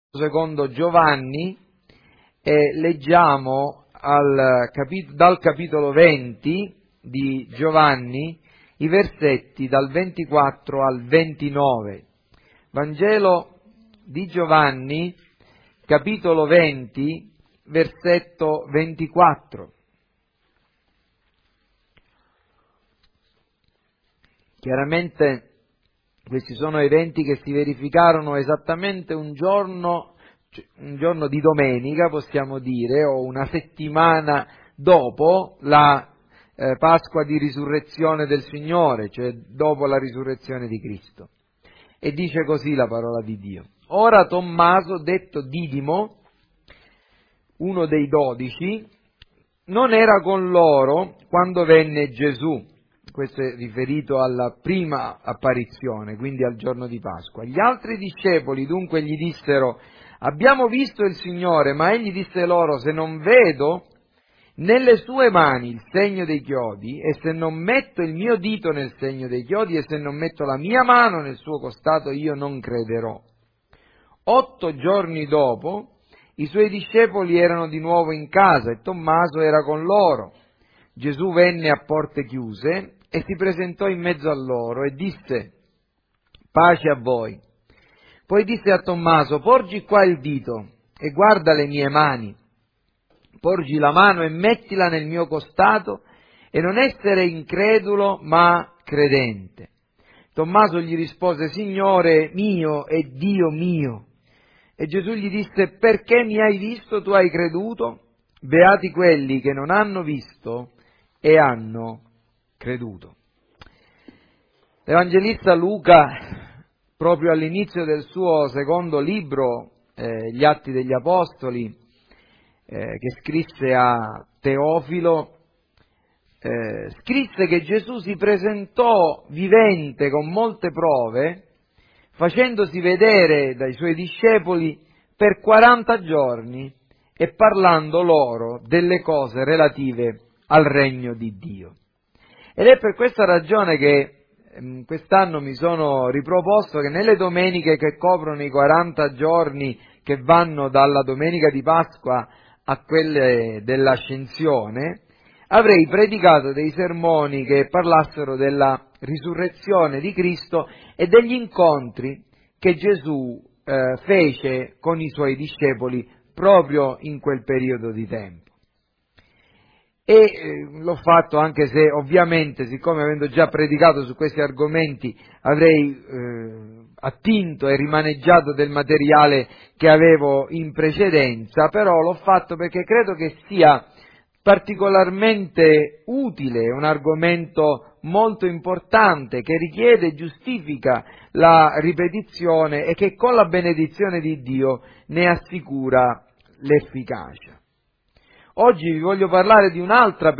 secondo Giovanni e leggiamo dal capitolo 20 di Giovanni i versetti dal 24 al 29. Vangelo di Giovanni, capitolo 20, versetto 24. Chiaramente questi sono eventi che si verificarono esattamente un giorno di domenica, possiamo dire, o una settimana dopo la Pasqua di risurrezione del Signore, cioè dopo la risurrezione di Cristo. E dice così la parola di Dio. Ora Tommaso, detto Didimo, uno dei 12, non era con loro quando venne Gesù. Questo è riferito alla prima apparizione, quindi al giorno di Pasqua. Gli altri discepoli dunque gli dissero: abbiamo visto il Signore, ma egli disse loro: se non vedo nelle sue mani il segno dei chiodi, e se non metto il mio dito nel segno dei chiodi, e se non metto la mia mano nel suo costato, io non crederò. 8 giorni dopo, i suoi discepoli erano di nuovo in casa e Tommaso era con loro. Gesù venne a porte chiuse e si presentò in mezzo a loro e disse: pace a voi. Poi disse a Tommaso: porgi qua il dito e guarda le mie mani. Porgi la mano e mettila nel mio costato e non essere incredulo ma credente. Tommaso gli rispose: Signore mio e Dio mio. E Gesù gli disse: perché mi hai visto tu hai creduto? Beati quelli che non hanno visto e hanno creduto. L'Evangelista Luca, proprio all'inizio del suo secondo libro, gli Atti degli Apostoli, che scrisse a Teofilo, scrisse che Gesù si presentò vivente con molte prove, facendosi vedere dai suoi discepoli per 40 giorni e parlando loro delle cose relative al regno di Dio. Ed è per questa ragione che quest'anno mi sono riproposto che nelle domeniche che coprono i 40 giorni che vanno dalla domenica di Pasqua a quelle dell'Ascensione, avrei predicato dei sermoni che parlassero della risurrezione di Cristo e degli incontri che Gesù fece con i suoi discepoli proprio in quel periodo di tempo. E l'ho fatto anche se ovviamente, siccome avendo già predicato su questi argomenti, avrei attinto e rimaneggiato del materiale che avevo in precedenza, però l'ho fatto perché credo che sia particolarmente utile, un argomento molto importante che richiede e giustifica la ripetizione e che con la benedizione di Dio ne assicura l'efficacia. Oggi vi voglio parlare di un'altra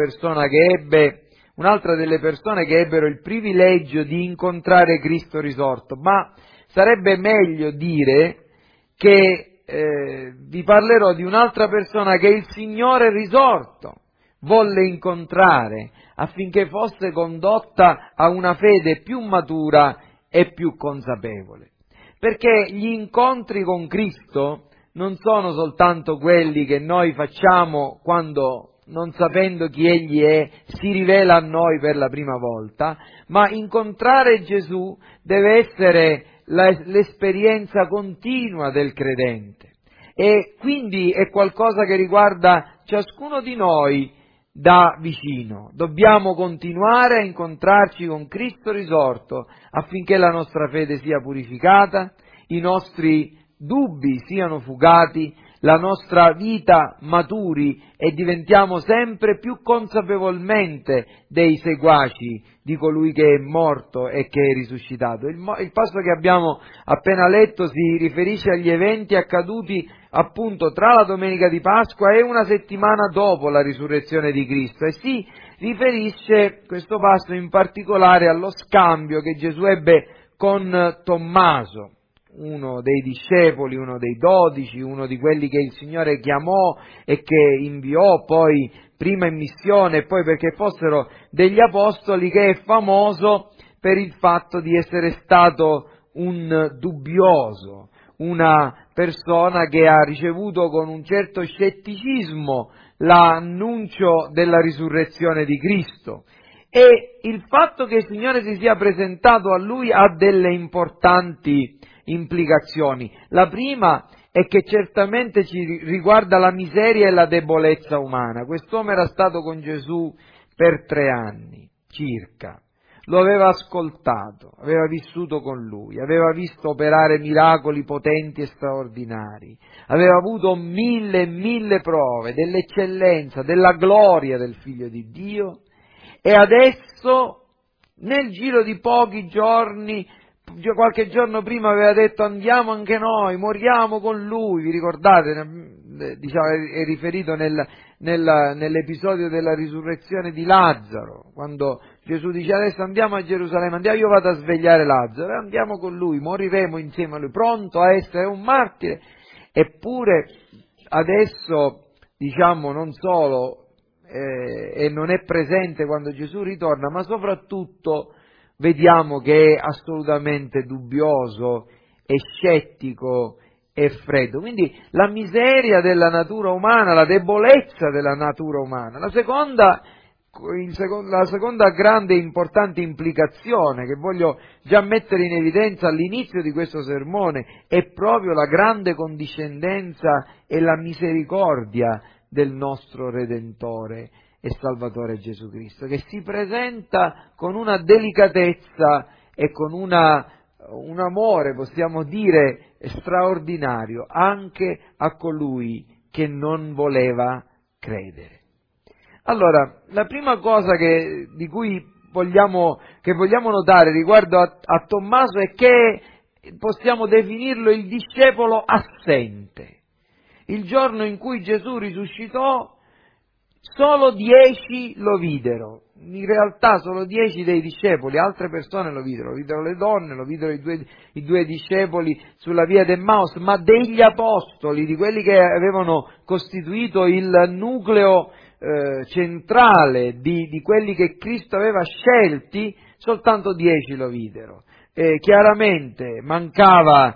delle persone che ebbero il privilegio di incontrare Cristo risorto, ma sarebbe meglio dire che vi parlerò di un'altra persona che il Signore risorto volle incontrare affinché fosse condotta a una fede più matura e più consapevole. Perché gli incontri con Cristo non sono soltanto quelli che noi facciamo quando, non sapendo chi Egli è, si rivela a noi per la prima volta, ma incontrare Gesù deve essere l'esperienza continua del credente e quindi è qualcosa che riguarda ciascuno di noi da vicino. Dobbiamo continuare a incontrarci con Cristo risorto affinché la nostra fede sia purificata, i nostri dubbi siano fugati, la nostra vita maturi e diventiamo sempre più consapevolmente dei seguaci di colui che è morto e che è risuscitato. Il passo che abbiamo appena letto si riferisce agli eventi accaduti appunto tra la domenica di Pasqua e una settimana dopo la risurrezione di Cristo e si riferisce questo passo in particolare allo scambio che Gesù ebbe con Tommaso, uno dei discepoli, uno dei 12, uno di quelli che il Signore chiamò e che inviò poi prima in missione e poi perché fossero degli apostoli, che è famoso per il fatto di essere stato un dubbioso, una persona che ha ricevuto con un certo scetticismo l'annuncio della risurrezione di Cristo. E il fatto che il Signore si sia presentato a lui ha delle importanti implicazioni. La prima è che certamente ci riguarda la miseria e la debolezza umana. Quest'uomo era stato con Gesù per 3 anni circa. Lo aveva ascoltato, aveva vissuto con lui, aveva visto operare miracoli potenti e straordinari, aveva avuto 1000 prove dell'eccellenza, della gloria del Figlio di Dio, e adesso, nel giro di pochi giorni, qualche giorno prima aveva detto andiamo anche noi, moriamo con lui, vi ricordate? Diciamo, è riferito nell'episodio della risurrezione di Lazzaro, quando Gesù dice adesso andiamo a Gerusalemme, io vado a svegliare Lazzaro, andiamo con lui, moriremo insieme a lui, pronto a essere un martire. Eppure adesso, diciamo, non solo e non è presente quando Gesù ritorna, ma soprattutto vediamo che è assolutamente dubbioso e scettico e freddo. Quindi la miseria della natura umana, la debolezza della natura umana. La seconda grande e importante implicazione che voglio già mettere in evidenza all'inizio di questo sermone è proprio la grande condiscendenza e la misericordia del nostro Redentore e Salvatore Gesù Cristo, che si presenta con una delicatezza e con un amore, possiamo dire, straordinario anche a colui che non voleva credere. Allora, la prima cosa che vogliamo notare riguardo a Tommaso è che possiamo definirlo il discepolo assente. Il giorno in cui Gesù risuscitò, solo 10 lo videro. In realtà solo 10 dei discepoli, altre persone lo videro le donne, lo videro i due discepoli sulla via d'Emmaus, ma degli apostoli, di quelli che avevano costituito il nucleo centrale di quelli che Cristo aveva scelti, soltanto 10 lo videro. Chiaramente mancava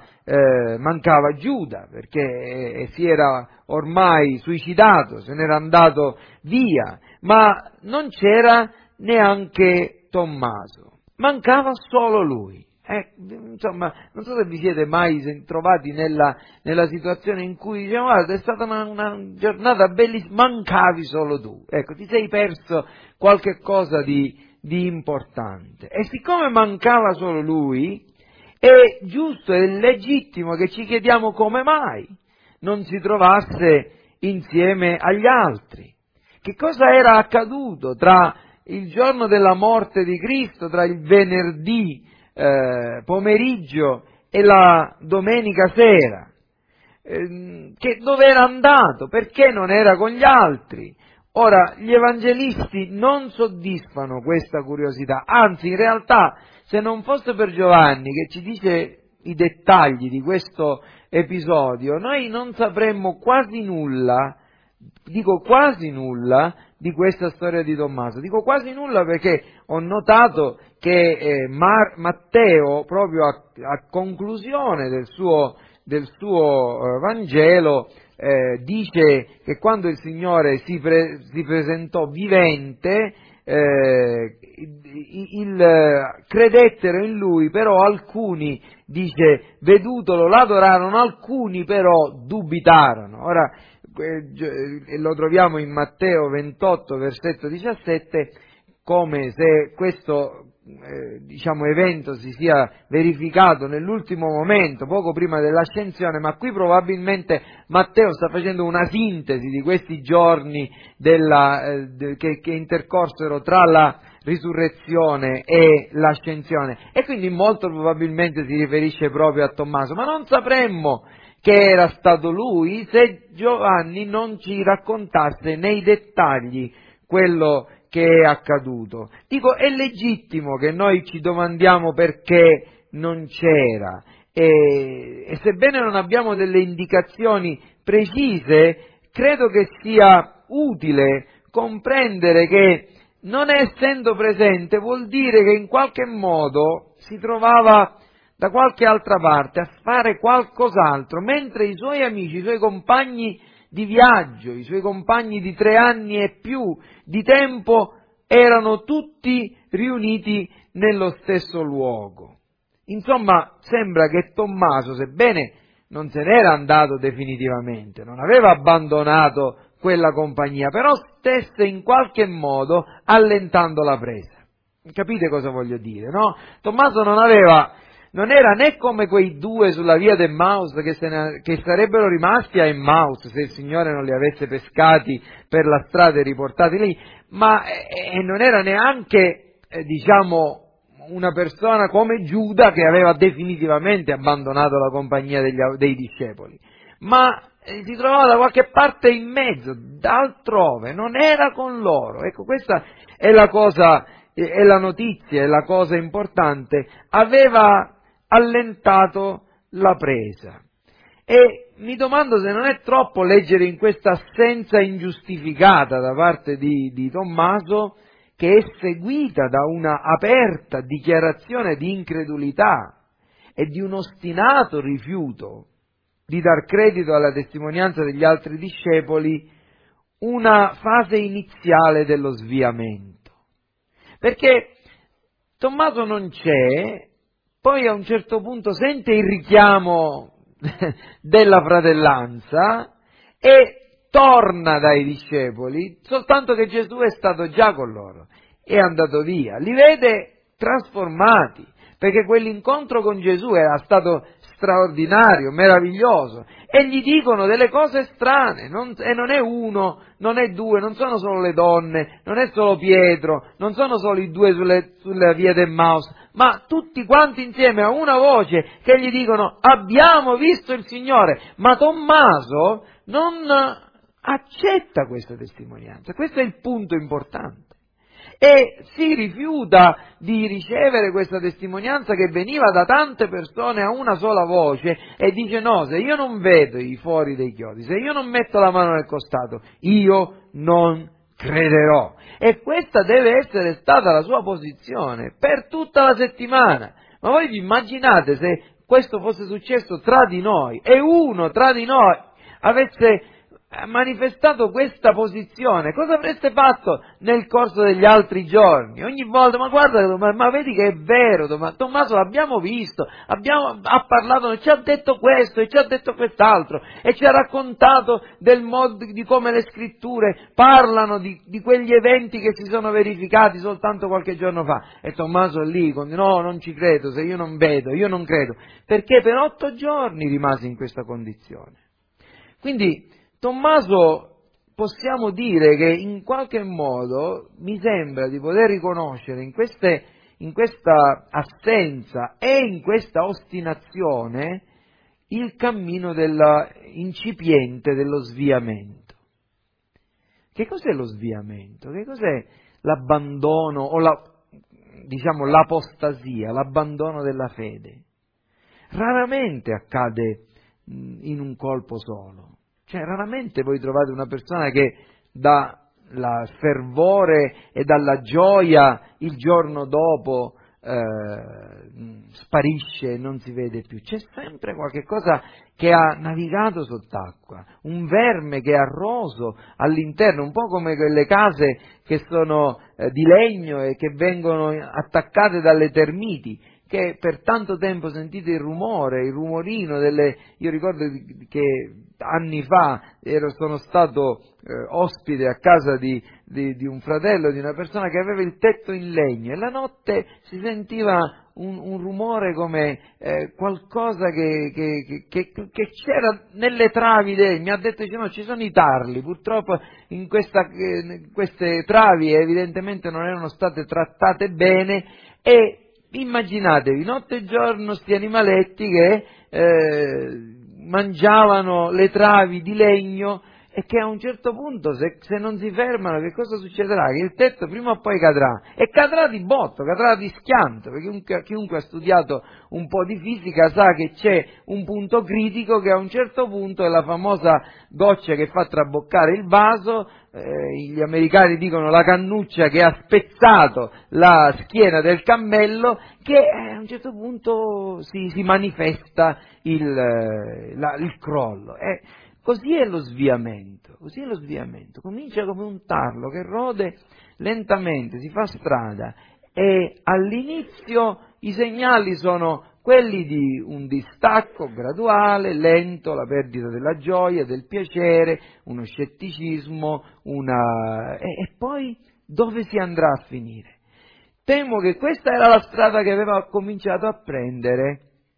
Giuda, perché si era ormai suicidato, se n'era andato via, ma non c'era neanche Tommaso, mancava solo lui. Insomma, non so se vi siete mai trovati nella situazione in cui diciamo guarda, è stata una giornata bellissima, mancavi solo tu, ecco, ti sei perso qualche cosa di importante. E siccome mancava solo lui, è giusto e legittimo che ci chiediamo come mai non si trovasse insieme agli altri. Che cosa era accaduto tra il giorno della morte di Cristo, tra il venerdì pomeriggio e la domenica sera? Dove era andato? Perché non era con gli altri? Ora, gli evangelisti non soddisfano questa curiosità, anzi in realtà se non fosse per Giovanni che ci dice i dettagli di questo episodio, noi non sapremmo quasi nulla, dico quasi nulla, di questa storia di Tommaso. Dico quasi nulla perché ho notato che Matteo, proprio a conclusione del suo Vangelo, dice che quando il Signore si presentò vivente, credettero in Lui, però alcuni, dice, vedutolo l'adorarono, alcuni però dubitarono. Ora, lo troviamo in Matteo 28, versetto 17, come se questo evento si sia verificato nell'ultimo momento, poco prima dell'ascensione, ma qui probabilmente Matteo sta facendo una sintesi di questi giorni che intercorsero tra la risurrezione e l'ascensione, e quindi molto probabilmente si riferisce proprio a Tommaso, ma non sapremmo che era stato lui se Giovanni non ci raccontasse nei dettagli quello che è accaduto. Dico, è legittimo che noi ci domandiamo perché non c'era, e sebbene non abbiamo delle indicazioni precise, credo che sia utile comprendere che non essendo presente vuol dire che in qualche modo si trovava da qualche altra parte a fare qualcos'altro, mentre i suoi amici, i suoi compagni di viaggio, i suoi compagni di 3 anni e più di tempo erano tutti riuniti nello stesso luogo. Insomma, sembra che Tommaso, sebbene non se n'era andato definitivamente, non aveva abbandonato quella compagnia, però stesse in qualche modo allentando la presa. Capite cosa voglio dire, no? Tommaso non era né come quei 2 sulla via d'Emmaus che sarebbero rimasti a Emmaus se il Signore non li avesse pescati per la strada e riportati lì, ma non era neanche, una persona come Giuda che aveva definitivamente abbandonato la compagnia dei discepoli, ma si trovava da qualche parte in mezzo, d'altrove, non era con loro. Ecco, questa è la cosa, è la notizia, è la cosa importante. Aveva allentato la presa. E mi domando se non è troppo leggere in questa assenza ingiustificata da parte di Tommaso, che è seguita da una aperta dichiarazione di incredulità e di un ostinato rifiuto di dar credito alla testimonianza degli altri discepoli, una fase iniziale dello sviamento. Perché Tommaso non c'è, poi a un certo punto sente il richiamo della fratellanza e torna dai discepoli, soltanto che Gesù è stato già con loro, è andato via, li vede trasformati, perché quell'incontro con Gesù era stato straordinario, meraviglioso, e gli dicono delle cose strane, e non è uno, non è 2, non sono solo le donne, non è solo Pietro, non sono solo i 2 sulla via d'Emmaus, ma tutti quanti insieme a una voce che gli dicono: abbiamo visto il Signore. Ma Tommaso non accetta questa testimonianza, questo è il punto importante. E si rifiuta di ricevere questa testimonianza che veniva da tante persone a una sola voce e dice: no, se io non vedo i fori dei chiodi, se io non metto la mano nel costato, io non crederò. E questa deve essere stata la sua posizione per tutta la settimana. Ma voi vi immaginate se questo fosse successo tra di noi e uno tra di noi avesse manifestato questa posizione, cosa avreste fatto nel corso degli altri giorni? Ogni volta: ma guarda, ma vedi che è vero, Tommaso l'abbiamo visto, ha parlato, ci ha detto questo e ci ha detto quest'altro e ci ha raccontato del modo di come le scritture parlano di quegli eventi che si sono verificati soltanto qualche giorno fa. E Tommaso lì, no, non ci credo, se io non vedo, io non credo, perché per 8 giorni rimase in questa condizione. Quindi Tommaso, possiamo dire che in qualche modo mi sembra di poter riconoscere in questa assenza e in questa ostinazione il cammino incipiente dello sviamento. Che cos'è lo sviamento? Che cos'è l'abbandono o l'apostasia, l'abbandono della fede? Raramente accade in un colpo solo. Cioè, raramente voi trovate una persona che dal fervore e dalla gioia il giorno dopo sparisce e non si vede più. C'è sempre qualche cosa che ha navigato sott'acqua, un verme che è arroso all'interno, un po' come quelle case che sono di legno e che vengono attaccate dalle termiti, che per tanto tempo sentite il rumorino io ricordo che anni fa sono stato ospite a casa di un fratello, di una persona che aveva il tetto in legno, e la notte si sentiva un rumore come qualcosa che c'era nelle travi mi ha detto, no, ci sono i tarli, purtroppo in queste travi evidentemente non erano state trattate bene, e immaginatevi notte e giorno sti animaletti che mangiavano le travi di legno è che a un certo punto, se non si fermano, che cosa succederà? Che il tetto prima o poi cadrà, e cadrà di botto, cadrà di schianto, perché chiunque ha studiato un po' di fisica sa che c'è un punto critico, che a un certo punto è la famosa goccia che fa traboccare il vaso, gli americani dicono la cannuccia che ha spezzato la schiena del cammello, che a un certo punto si manifesta il crollo. Così è lo sviamento, comincia come un tarlo che rode lentamente, si fa strada, e all'inizio i segnali sono quelli di un distacco graduale, lento, la perdita della gioia, del piacere, uno scetticismo, e poi dove si andrà a finire? Temo che questa era la strada che aveva cominciato a prendere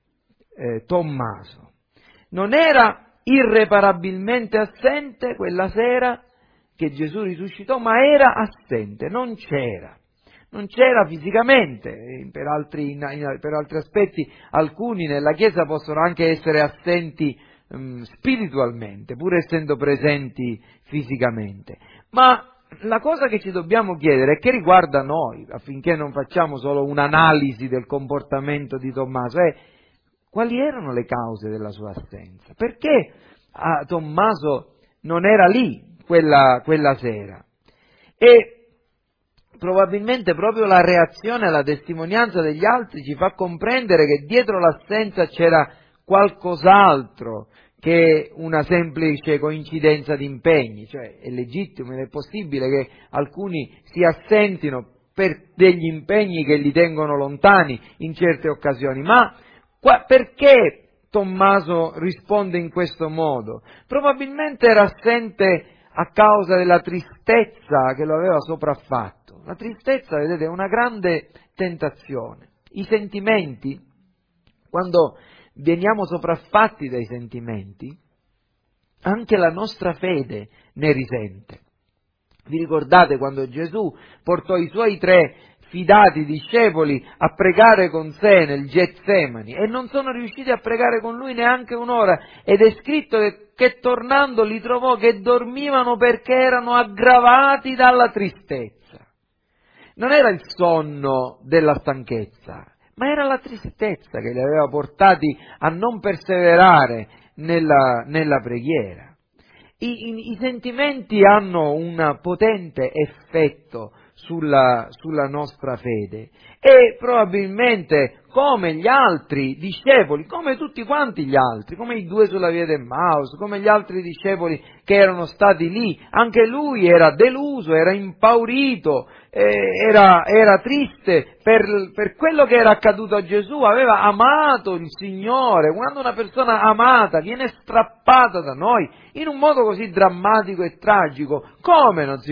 Tommaso. Non era irreparabilmente assente quella sera che Gesù risuscitò, ma era assente, non c'era fisicamente. Per altri aspetti alcuni nella Chiesa possono anche essere assenti spiritualmente, pur essendo presenti fisicamente. Ma la cosa che ci dobbiamo chiedere, e che riguarda noi, affinché non facciamo solo un'analisi del comportamento di Tommaso, è: quali erano le cause della sua assenza? Perché Tommaso non era lì quella sera? E probabilmente proprio la reazione alla testimonianza degli altri ci fa comprendere che dietro l'assenza c'era qualcos'altro che una semplice coincidenza di impegni. Cioè, è legittimo ed è possibile che alcuni si assentino per degli impegni che li tengono lontani in certe occasioni, ma perché Tommaso risponde in questo modo? Probabilmente era assente a causa della tristezza che lo aveva sopraffatto. La tristezza, vedete, è una grande tentazione. I sentimenti, quando veniamo sopraffatti dai sentimenti, anche la nostra fede ne risente. Vi ricordate quando Gesù portò i suoi 3 fidati discepoli a pregare con sé nel Getsemani e non sono riusciti a pregare con lui neanche un'ora, ed è scritto che tornando li trovò che dormivano perché erano aggravati dalla tristezza. Non era il sonno della stanchezza, ma era la tristezza che li aveva portati a non perseverare nella preghiera. I sentimenti hanno un potente effetto sulla nostra fede, e probabilmente, come gli altri discepoli, come tutti quanti gli altri, come i 2 sulla via d'Emmaus, come gli altri discepoli che erano stati lì, anche lui era deluso, era impaurito, era triste per quello che era accaduto a Gesù. Aveva amato il Signore. Quando una persona amata viene strappata da noi in un modo così drammatico e tragico, come si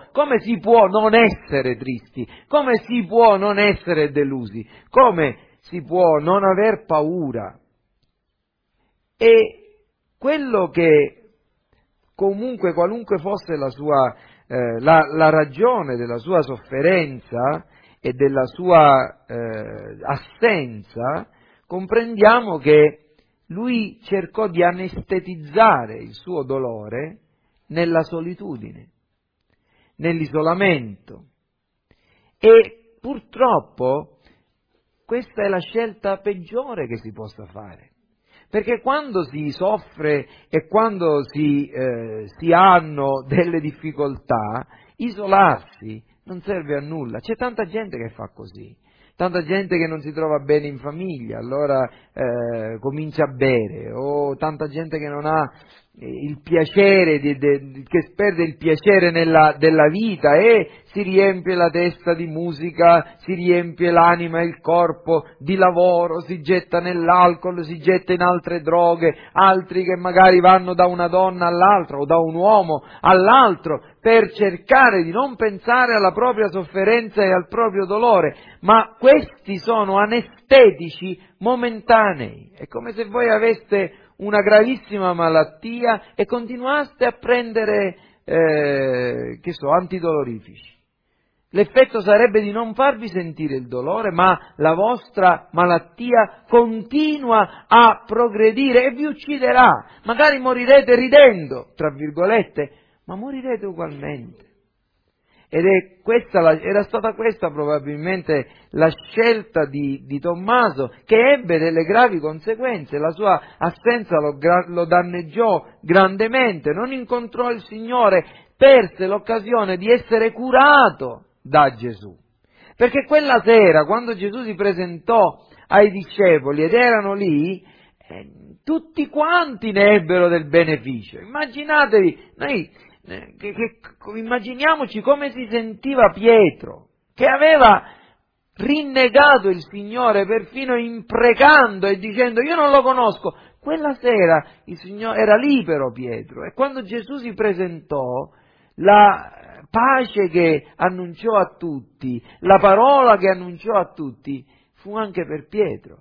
può non essere tristi? Come si può non essere delusi? Come si può non aver paura? E quello che comunque, qualunque fosse la sua la ragione della sua sofferenza e della sua assenza, comprendiamo che lui cercò di anestetizzare il suo dolore nella solitudine, nell'isolamento, e purtroppo questa è la scelta peggiore che si possa fare. Perché quando si soffre e quando si hanno delle difficoltà, isolarsi non serve a nulla. C'è tanta gente che fa così, tanta gente che non si trova bene in famiglia, allora comincia a bere, o tanta gente che non ha il piacere, che perde il piacere della vita e si riempie la testa di musica, si riempie l'anima e il corpo di lavoro, si getta nell'alcol, si getta in altre droghe, altri che magari vanno da una donna all'altra o da un uomo all'altro per cercare di non pensare alla propria sofferenza e al proprio dolore, ma questi sono anestetici momentanei. È come se voi aveste una gravissima malattia e continuaste a prendere, antidolorifici. L'effetto sarebbe di non farvi sentire il dolore, ma la vostra malattia continua a progredire e vi ucciderà. Magari morirete ridendo, tra virgolette, ma morirete ugualmente. Ed era stata questa probabilmente la scelta di Tommaso, che ebbe delle gravi conseguenze. La sua assenza lo danneggiò grandemente, non incontrò il Signore, perse l'occasione di essere curato da Gesù. Perché quella sera, quando Gesù si presentò ai discepoli ed erano lì, tutti quanti ne ebbero del beneficio. Immaginatevi, immaginiamoci come si sentiva Pietro, che aveva rinnegato il Signore, perfino imprecando e dicendo io non lo conosco. Quella sera il Signore era libero Pietro, e quando Gesù si presentò, la pace che annunciò a tutti, la parola che annunciò a tutti, fu anche per Pietro.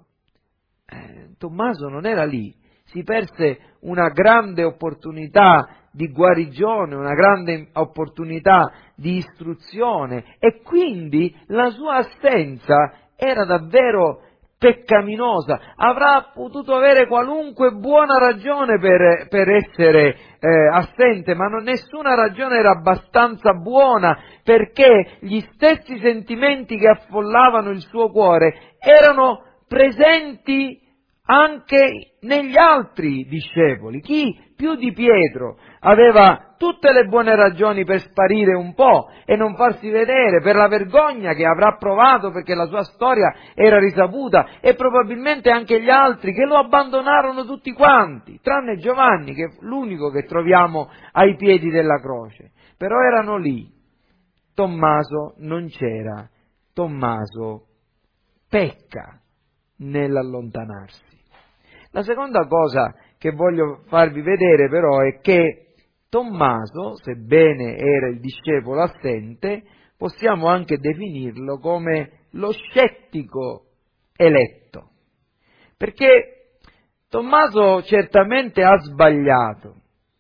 Tommaso non era lì, si perse una grande opportunità di guarigione, una grande opportunità di istruzione, e quindi la sua assenza era davvero peccaminosa. Avrà potuto avere qualunque buona ragione per essere assente, ma nessuna ragione era abbastanza buona, perché gli stessi sentimenti che affollavano il suo cuore erano presenti anche negli altri discepoli. Chi più di Pietro aveva tutte le buone ragioni per sparire un po' e non farsi vedere, per la vergogna che avrà provato perché la sua storia era risaputa, e probabilmente anche gli altri che lo abbandonarono tutti quanti, tranne Giovanni, che è l'unico che troviamo ai piedi della croce. Però erano lì. Tommaso non c'era. Tommaso pecca nell'allontanarsi. La seconda cosa che voglio farvi vedere però è che Tommaso, sebbene era il discepolo assente, possiamo anche definirlo come lo scettico eletto, perché Tommaso certamente ha sbagliato,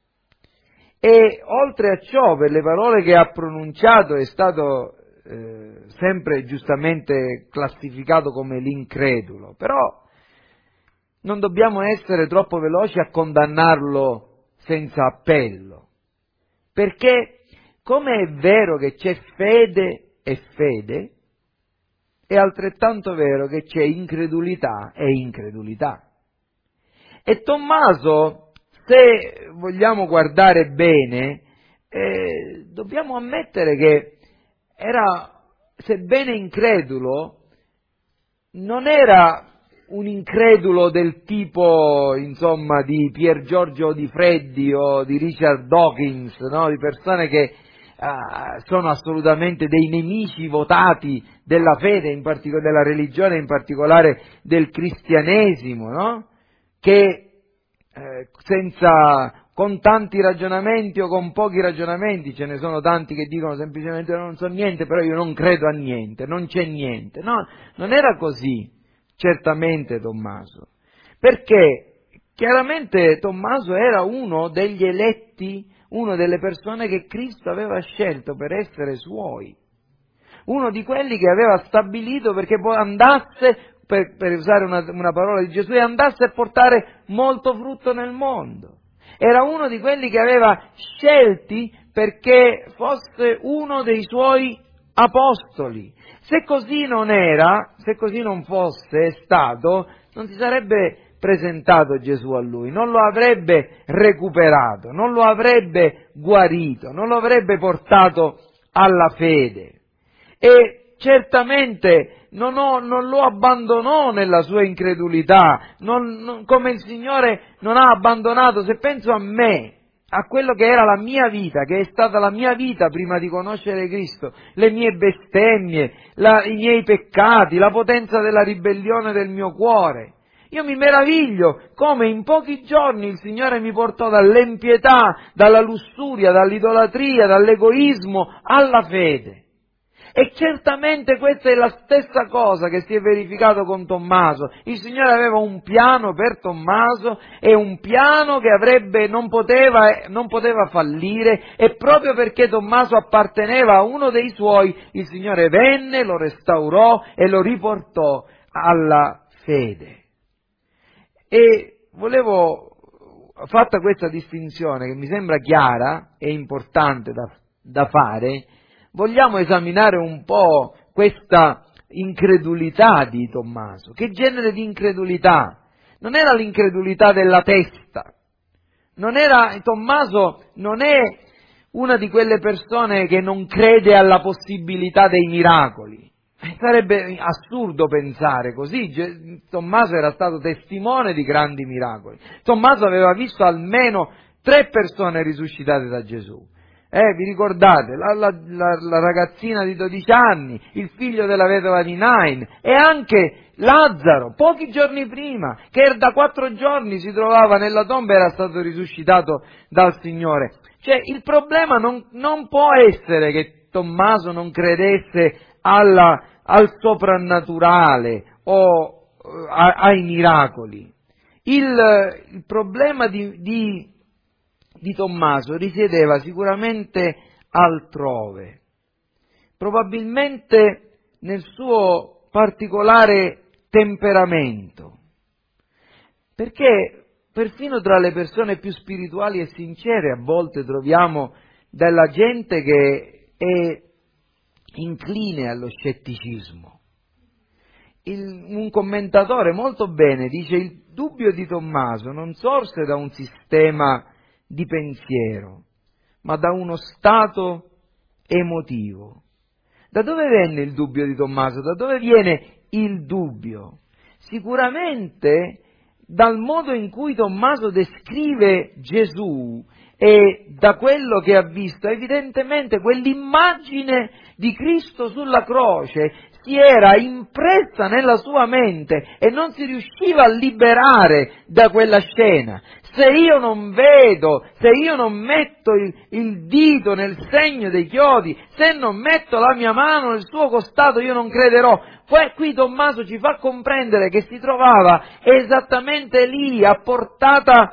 e oltre a ciò, per le parole che ha pronunciato, è stato sempre giustamente classificato come l'incredulo. Però non dobbiamo essere troppo veloci a condannarlo senza appello, perché come è vero che c'è fede e fede, è altrettanto vero che c'è incredulità e incredulità. E Tommaso, se vogliamo guardare bene, dobbiamo ammettere che era, sebbene incredulo, non era un incredulo del tipo, insomma, di Pier Giorgio Di Freddi o di Richard Dawkins, no? Di persone che sono assolutamente dei nemici votati della fede, della religione, in particolare del cristianesimo, no? Che con tanti ragionamenti o con pochi ragionamenti, ce ne sono tanti che dicono semplicemente non so niente, però io non credo a niente, non c'è niente. No, non era così, certamente Tommaso, perché chiaramente Tommaso era uno degli eletti, una delle persone che Cristo aveva scelto per essere suoi, uno di quelli che aveva stabilito perché poi andasse, per usare una parola di Gesù, e andasse a portare molto frutto nel mondo. Era uno di quelli che aveva scelti perché fosse uno dei suoi apostoli. Se così non era, se così non fosse stato, non si sarebbe presentato Gesù a lui, non lo avrebbe recuperato, non lo avrebbe guarito, non lo avrebbe portato alla fede. E certamente non lo abbandonò nella sua incredulità, come il Signore non ha abbandonato, se penso a me, a quello che era la mia vita, che è stata la mia vita prima di conoscere Cristo, le mie bestemmie, i miei peccati, la potenza della ribellione del mio cuore. Io mi meraviglio come in pochi giorni il Signore mi portò dall'empietà, dalla lussuria, dall'idolatria, dall'egoismo alla fede. E certamente questa è la stessa cosa che si è verificato con Tommaso. Il Signore aveva un piano per Tommaso, e un piano che non poteva fallire, e proprio perché Tommaso apparteneva a uno dei suoi, il Signore venne, lo restaurò e lo riportò alla fede. E fatta questa distinzione che mi sembra chiara e importante da fare, vogliamo esaminare un po' questa incredulità di Tommaso. Che genere di incredulità? Non era l'incredulità della testa. Tommaso non è una di quelle persone che non crede alla possibilità dei miracoli. Sarebbe assurdo pensare così. Tommaso era stato testimone di grandi miracoli. Tommaso aveva visto almeno 3 persone risuscitate da Gesù. Vi ricordate? La ragazzina di 12 anni, il figlio della vedova di Nain, e anche Lazzaro, pochi giorni prima, che da 4 giorni si trovava nella tomba, era stato risuscitato dal Signore. Cioè, il problema non può essere che Tommaso non credesse al soprannaturale o ai miracoli. Il problema di Tommaso risiedeva sicuramente altrove, probabilmente nel suo particolare temperamento, perché perfino tra le persone più spirituali e sincere a volte troviamo della gente che è incline allo scetticismo. Un commentatore molto bene dice: il dubbio di Tommaso non sorse da un sistema di pensiero, ma da uno stato emotivo. Da dove venne il dubbio di Tommaso? Da dove viene il dubbio? Sicuramente dal modo in cui Tommaso descrive Gesù e da quello che ha visto, evidentemente quell'immagine di Cristo sulla croce si era impressa nella sua mente e non si riusciva a liberare da quella scena. Se io non vedo, se io non metto il dito nel segno dei chiodi, se non metto la mia mano nel suo costato, io non crederò. Qui Tommaso ci fa comprendere che si trovava esattamente lì, a portata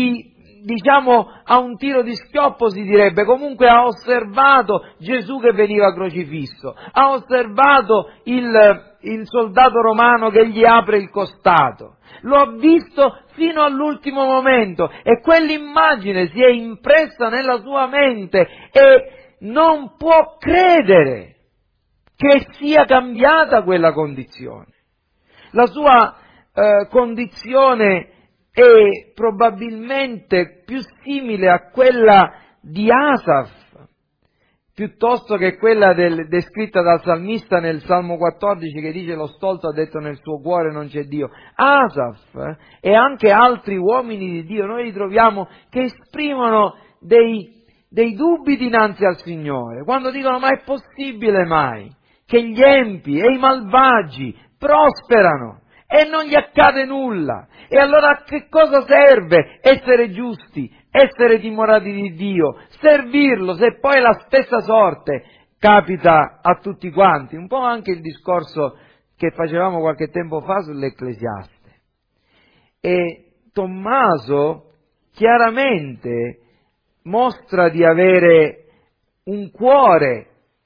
a un tiro di schioppo, si direbbe. Comunque ha osservato Gesù che veniva crocifisso, ha osservato il soldato romano che gli apre il costato, lo ha visto fino all'ultimo momento, e quell'immagine si è impressa nella sua mente e non può credere che sia cambiata quella condizione. La sua condizione è probabilmente più simile a quella di Asaf, piuttosto che quella descritta dal salmista nel Salmo 14, che dice: lo stolto ha detto nel suo cuore non c'è Dio. Asaf e anche altri uomini di Dio noi li troviamo che esprimono dei dubbi dinanzi al Signore, quando dicono: ma è possibile mai che gli empi e i malvagi prosperano e non gli accade nulla? E allora a che cosa serve essere giusti, essere timorati di Dio, servirlo, se poi la stessa sorte capita a tutti quanti? Un po' anche il discorso che facevamo qualche tempo fa sull'Ecclesiaste. E Tommaso chiaramente mostra di avere un cuore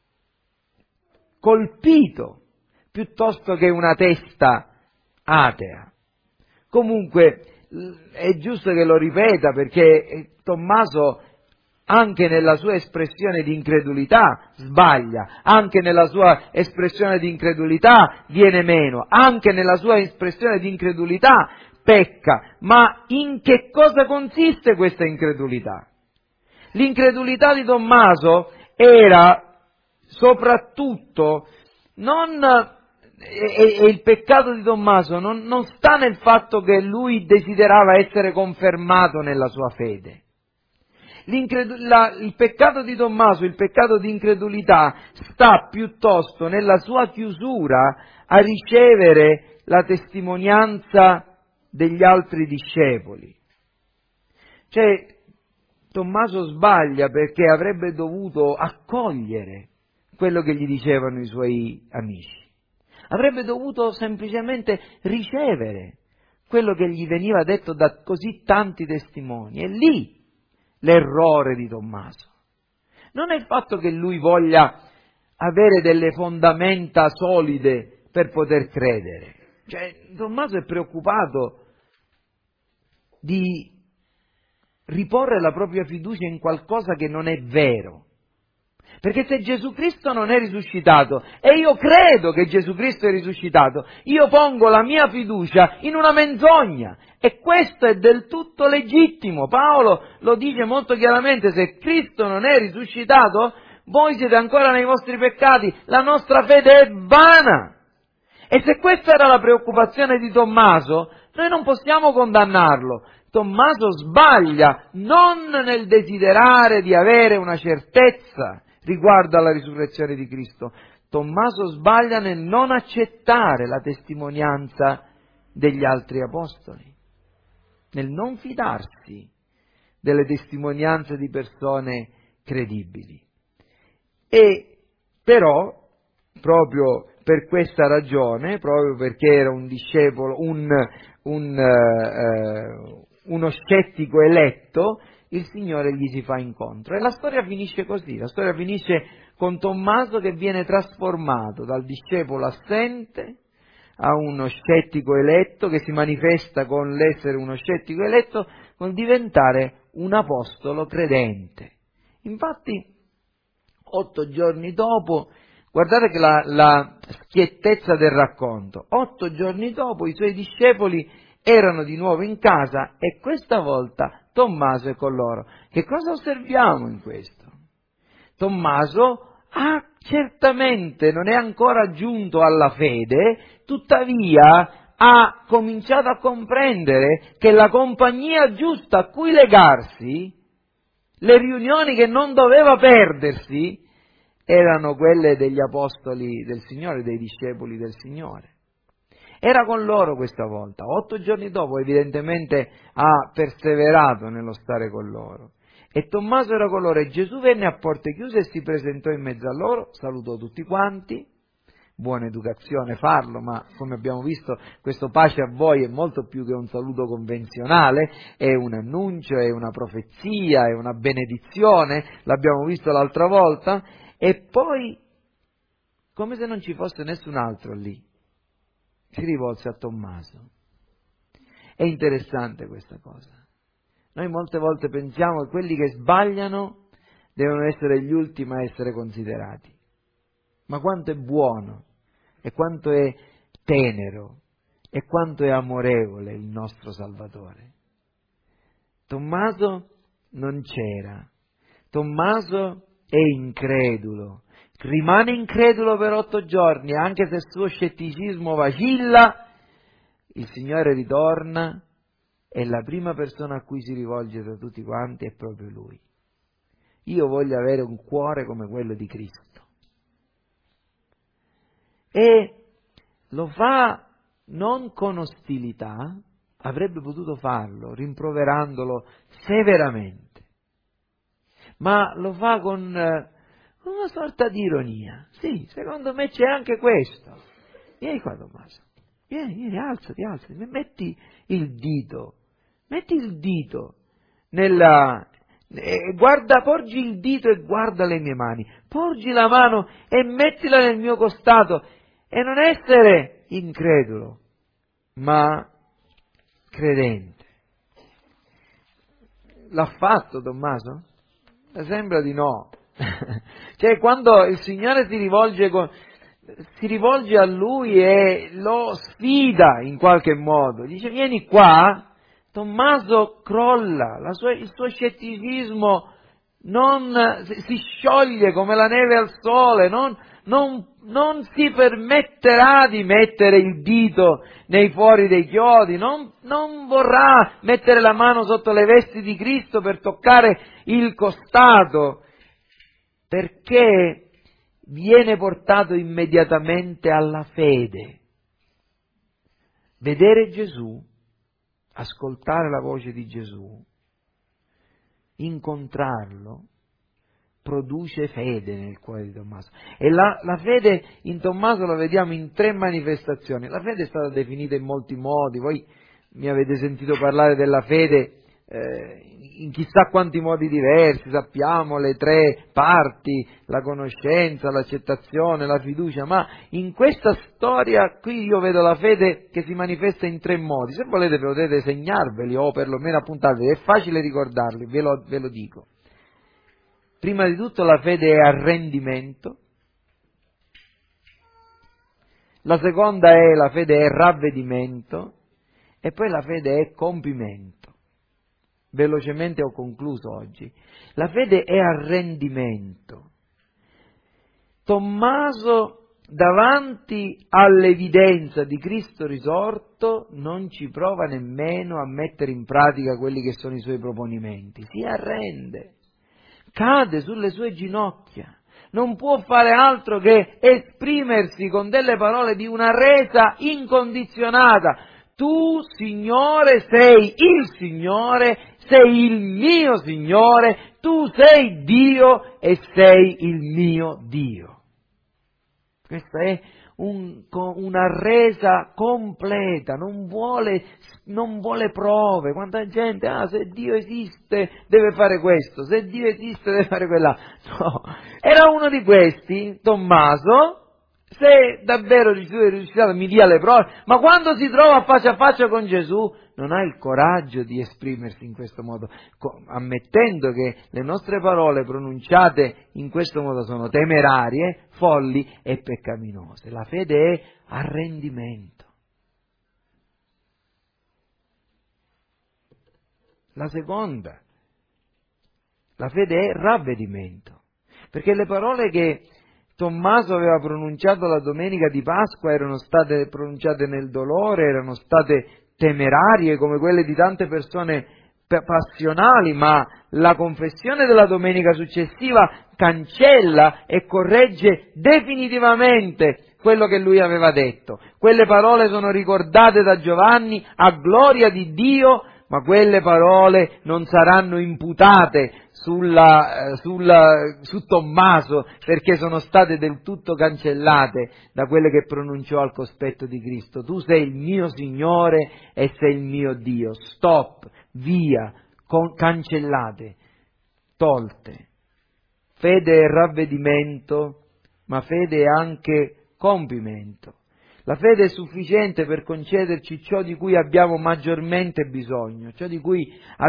colpito piuttosto che una testa atea. Comunque è giusto che lo ripeta, perché Tommaso anche nella sua espressione di incredulità sbaglia, anche nella sua espressione di incredulità viene meno, anche nella sua espressione di incredulità pecca. Ma in che cosa consiste questa incredulità? L'incredulità di Tommaso era soprattutto e il peccato di Tommaso non sta nel fatto che lui desiderava essere confermato nella sua fede. Il peccato di Tommaso, il peccato di incredulità, sta piuttosto nella sua chiusura a ricevere la testimonianza degli altri discepoli. Cioè, Tommaso sbaglia perché avrebbe dovuto accogliere quello che gli dicevano i suoi amici. Avrebbe dovuto semplicemente ricevere quello che gli veniva detto da così tanti testimoni. È lì l'errore di Tommaso. Non è il fatto che lui voglia avere delle fondamenta solide per poter credere. Tommaso è preoccupato di riporre la propria fiducia in qualcosa che non è vero. Perché se Gesù Cristo non è risuscitato, e io credo che Gesù Cristo è risuscitato, io pongo la mia fiducia in una menzogna. E questo è del tutto legittimo. Paolo lo dice molto chiaramente: se Cristo non è risuscitato, voi siete ancora nei vostri peccati, la nostra fede è vana. E se questa era la preoccupazione di Tommaso, noi non possiamo condannarlo. Tommaso sbaglia non nel desiderare di avere una certezza riguardo alla risurrezione di Cristo. Tommaso sbaglia nel non accettare la testimonianza degli altri apostoli, nel non fidarsi delle testimonianze di persone credibili. E però, proprio per questa ragione, proprio perché era un discepolo, uno scettico eletto, il Signore gli si fa incontro. E la storia finisce così, la storia finisce con Tommaso che viene trasformato dal discepolo assente a uno scettico eletto, che si manifesta con l'essere uno scettico eletto, con diventare un apostolo credente. Infatti, 8 giorni dopo, guardate che la schiettezza del racconto, 8 giorni dopo i suoi discepoli erano di nuovo in casa e questa volta Tommaso è con loro. Che cosa osserviamo in questo? Tommaso certamente non è ancora giunto alla fede, tuttavia ha cominciato a comprendere che la compagnia giusta a cui legarsi, le riunioni che non doveva perdersi, erano quelle degli apostoli del Signore, dei discepoli del Signore. Era con loro questa volta. 8 giorni dopo evidentemente ha perseverato nello stare con loro. E Tommaso era con loro e Gesù venne a porte chiuse e si presentò in mezzo a loro, salutò tutti quanti. Buona educazione farlo, ma come abbiamo visto questo pace a voi è molto più che un saluto convenzionale, è un annuncio, è una profezia, è una benedizione, l'abbiamo visto l'altra volta, e poi, come se non ci fosse nessun altro lì, si rivolse a Tommaso. È interessante questa cosa. Noi molte volte pensiamo che quelli che sbagliano devono essere gli ultimi a essere considerati. Ma quanto è buono, e quanto è tenero, e quanto è amorevole il nostro Salvatore. Tommaso non c'era. Tommaso è incredulo. Rimane incredulo per 8 giorni, anche se il suo scetticismo vacilla, il Signore ritorna e la prima persona a cui si rivolge da tutti quanti è proprio Lui. Io voglio avere un cuore come quello di Cristo. E lo fa non con ostilità, avrebbe potuto farlo rimproverandolo severamente, ma lo fa con una sorta di ironia. Sì, secondo me c'è anche questo. Vieni qua, Tommaso, vieni, alzati, metti il dito guarda, porgi il dito e guarda le mie mani, porgi la mano e mettila nel mio costato, e non essere incredulo, ma credente. L'ha fatto Tommaso? Sembra di no. Cioè, quando il Signore si rivolge a lui e lo sfida in qualche modo, dice vieni qua, Tommaso crolla, il suo scetticismo si scioglie come la neve al sole, non si permetterà di mettere il dito nei fori dei chiodi, non vorrà mettere la mano sotto le vesti di Cristo per toccare il costato, perché viene portato immediatamente alla fede. Vedere Gesù, ascoltare la voce di Gesù, incontrarlo, produce fede nel cuore di Tommaso. E la fede in Tommaso la vediamo in 3 manifestazioni. La fede è stata definita in molti modi, voi mi avete sentito parlare della fede in chissà quanti modi diversi, sappiamo le 3 parti, la conoscenza, l'accettazione, la fiducia, ma in questa storia qui io vedo la fede che si manifesta in 3 modi. Se volete potete segnarveli o perlomeno appuntarveli, è facile ricordarli, ve lo dico. Prima di tutto la fede è arrendimento, la seconda è la fede è ravvedimento e poi la fede è compimento. Velocemente ho concluso oggi. La fede è arrendimento. Tommaso, davanti all'evidenza di Cristo risorto, non ci prova nemmeno a mettere in pratica quelli che sono i suoi proponimenti. Si arrende, cade sulle sue ginocchia. Non può fare altro che esprimersi con delle parole di una resa incondizionata. Tu, Signore, sei il Signore, sei il mio Signore, tu sei Dio e sei il mio Dio. Questa è una resa completa, non vuole prove. Quanta gente, se Dio esiste deve fare questo, se Dio esiste deve fare quella. No, era uno di questi, Tommaso. Se davvero Gesù è risuscitato mi dia le prove, ma quando si trova faccia a faccia con Gesù non ha il coraggio di esprimersi in questo modo, ammettendo che le nostre parole pronunciate in questo modo sono temerarie, folli e peccaminose. La fede è arrendimento. La seconda, la fede è ravvedimento, perché le parole che Tommaso aveva pronunciato la domenica di Pasqua erano state pronunciate nel dolore, erano state temerarie come quelle di tante persone passionali, ma la confessione della domenica successiva cancella e corregge definitivamente quello che lui aveva detto. Quelle parole sono ricordate da Giovanni a gloria di Dio, ma quelle parole non saranno imputate su Tommaso, perché sono state del tutto cancellate da quelle che pronunciò al cospetto di Cristo. Tu sei il mio Signore e sei il mio Dio. Stop, via, cancellate, tolte. Fede è ravvedimento, ma fede è anche compimento. La fede è sufficiente per concederci ciò di cui abbiamo maggiormente bisogno, ciò di cui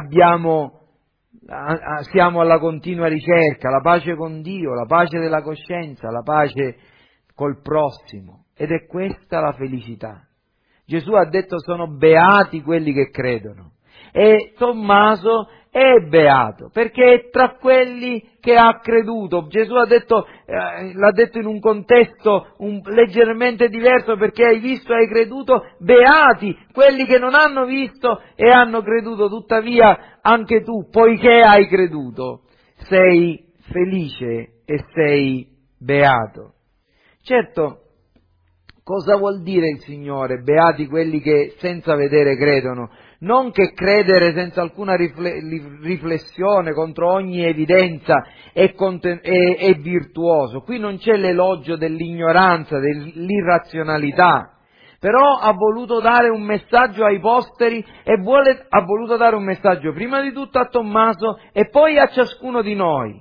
siamo alla continua ricerca, la pace con Dio, la pace della coscienza, la pace col prossimo. Ed è questa la felicità. Gesù ha detto sono beati quelli che credono. E Tommaso è beato, perché è tra quelli che ha creduto. Gesù l'ha detto in un contesto leggermente diverso, perché hai visto e hai creduto, beati quelli che non hanno visto e hanno creduto. Tuttavia anche tu, poiché hai creduto, sei felice e sei beato. Certo, cosa vuol dire il Signore? Beati quelli che senza vedere credono. Non che credere senza alcuna riflessione contro ogni evidenza è virtuoso. Qui non c'è l'elogio dell'ignoranza, dell'irrazionalità. Però ha voluto dare un messaggio ai posteri e ha voluto dare un messaggio prima di tutto a Tommaso e poi a ciascuno di noi.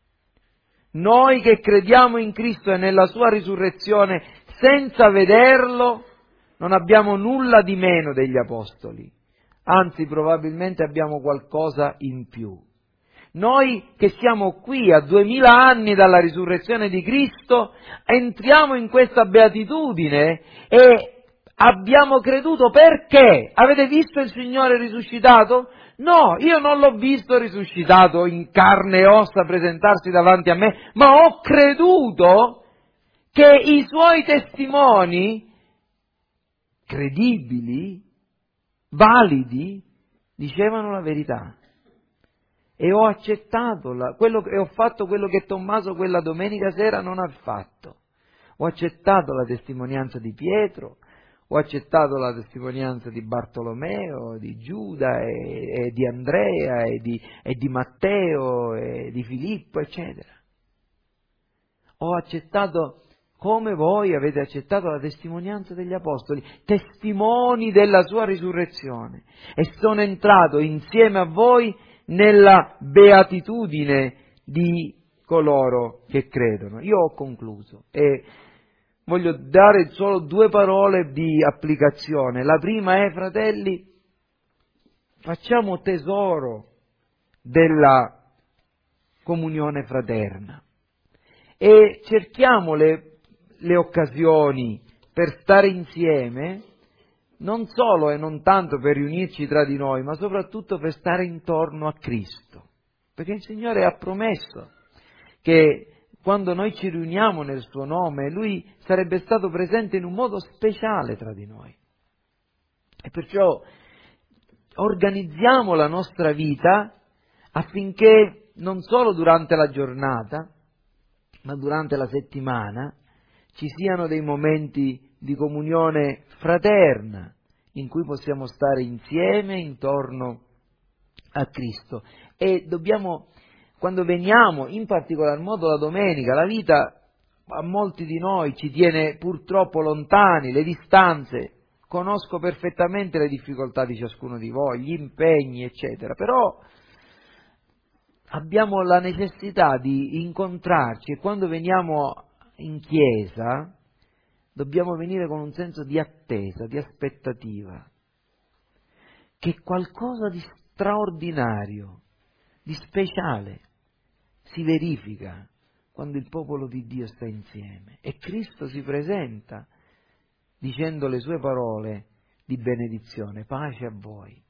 Noi che crediamo in Cristo e nella sua risurrezione senza vederlo, non abbiamo nulla di meno degli apostoli. Anzi, probabilmente abbiamo qualcosa in più. Noi che siamo qui a 2000 anni dalla risurrezione di Cristo, entriamo in questa beatitudine e abbiamo creduto perché? Avete visto il Signore risuscitato? No, io non l'ho visto risuscitato in carne e ossa presentarsi davanti a me, ma ho creduto che i suoi testimoni credibili, validi, dicevano la verità. E ho accettato e ho fatto quello che Tommaso quella domenica sera non ha fatto. Ho accettato la testimonianza di Pietro, ho accettato la testimonianza di Bartolomeo, di Giuda e di Andrea e di Matteo e di Filippo, eccetera. ho accettato, come voi avete accettato la testimonianza degli apostoli, testimoni della sua risurrezione, e sono entrato insieme a voi nella beatitudine di coloro che credono. Io ho concluso e voglio dare solo 2 parole di applicazione. La prima è, fratelli, facciamo tesoro della comunione fraterna e cerchiamo le occasioni per stare insieme, non solo e non tanto per riunirci tra di noi, ma soprattutto per stare intorno a Cristo, perché il Signore ha promesso che quando noi ci riuniamo nel suo nome, Lui sarebbe stato presente in un modo speciale tra di noi. E perciò organizziamo la nostra vita affinché non solo durante la giornata, ma durante la settimana ci siano dei momenti di comunione fraterna in cui possiamo stare insieme intorno a Cristo. E dobbiamo, quando veniamo, in particolar modo la domenica, la vita a molti di noi ci tiene purtroppo lontani, le distanze, conosco perfettamente le difficoltà di ciascuno di voi, gli impegni, eccetera, però abbiamo la necessità di incontrarci e quando veniamo in chiesa dobbiamo venire con un senso di attesa, di aspettativa, che qualcosa di straordinario, di speciale si verifica quando il popolo di Dio sta insieme e Cristo si presenta dicendo le sue parole di benedizione, pace a voi.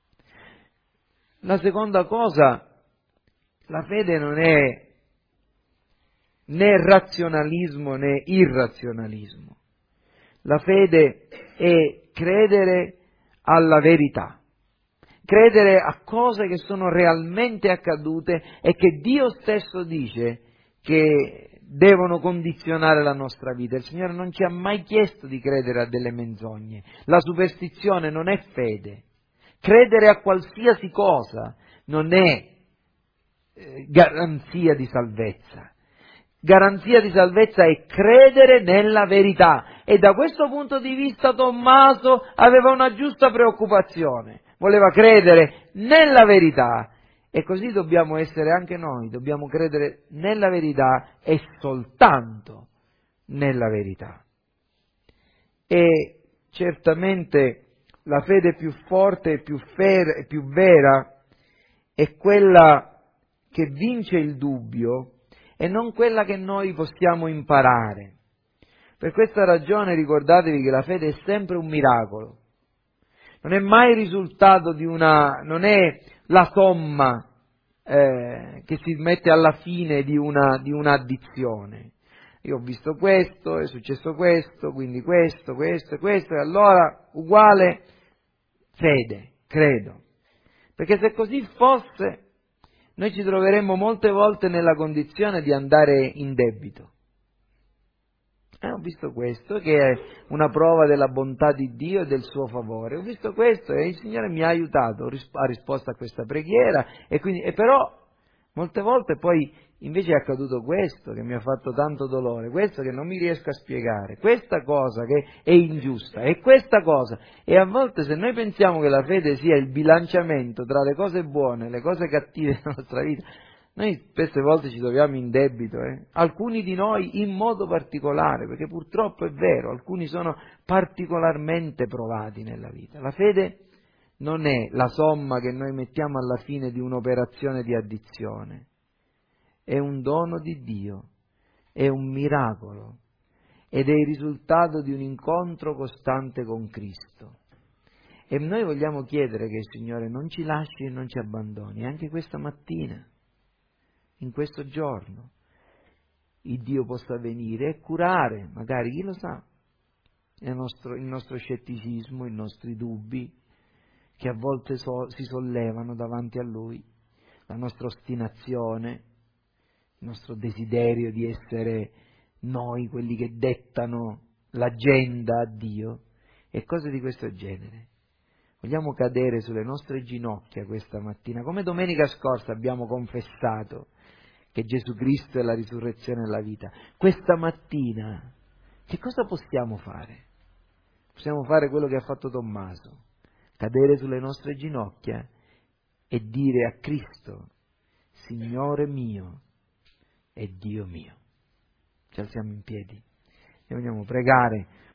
La seconda cosa, la fede non è né razionalismo né irrazionalismo. La fede è credere alla verità, credere a cose che sono realmente accadute e che Dio stesso dice che devono condizionare la nostra vita. Il Signore non ci ha mai chiesto di credere a delle menzogne. La superstizione non è fede. Credere a qualsiasi cosa non è garanzia di salvezza. Garanzia di salvezza è credere nella verità e da questo punto di vista Tommaso aveva una giusta preoccupazione, voleva credere nella verità e così dobbiamo essere anche noi, dobbiamo credere nella verità e soltanto nella verità. E certamente la fede più forte e più vera è quella che vince il dubbio e non quella che noi possiamo imparare. Per questa ragione ricordatevi che la fede è sempre un miracolo. Non è mai il risultato non è la somma che si mette alla fine di un'addizione. Io ho visto questo, è successo questo, quindi questo, e allora uguale fede, credo. Perché se così fosse, noi ci troveremmo molte volte nella condizione di andare in debito. Ho visto questo, che è una prova della bontà di Dio e del suo favore. Ho visto questo e il Signore mi ha aiutato, ha risposto a questa preghiera e però molte volte poi invece è accaduto questo che mi ha fatto tanto dolore, questo che non mi riesco a spiegare, questa cosa che è ingiusta e questa cosa. E a volte se noi pensiamo che la fede sia il bilanciamento tra le cose buone e le cose cattive della nostra vita, noi spesse volte ci troviamo in debito, alcuni di noi in modo particolare, perché purtroppo è vero, alcuni sono particolarmente provati nella vita. La fede non è la somma che noi mettiamo alla fine di un'operazione di addizione, è un dono di Dio, è un miracolo ed è il risultato di un incontro costante con Cristo. E noi vogliamo chiedere che il Signore non ci lasci e non ci abbandoni, anche questa mattina. In questo giorno il Dio possa venire e curare, magari chi lo sa, il nostro scetticismo, i nostri dubbi che a volte si sollevano davanti a Lui, la nostra ostinazione, il nostro desiderio di essere noi quelli che dettano l'agenda a Dio e cose di questo genere. Vogliamo cadere sulle nostre ginocchia questa mattina, come domenica scorsa abbiamo confessato che Gesù Cristo è la risurrezione e la vita. Questa mattina che cosa possiamo fare? Possiamo fare quello che ha fatto Tommaso, cadere sulle nostre ginocchia e dire a Cristo: Signore mio e Dio mio. Ci alziamo in piedi e vogliamo pregare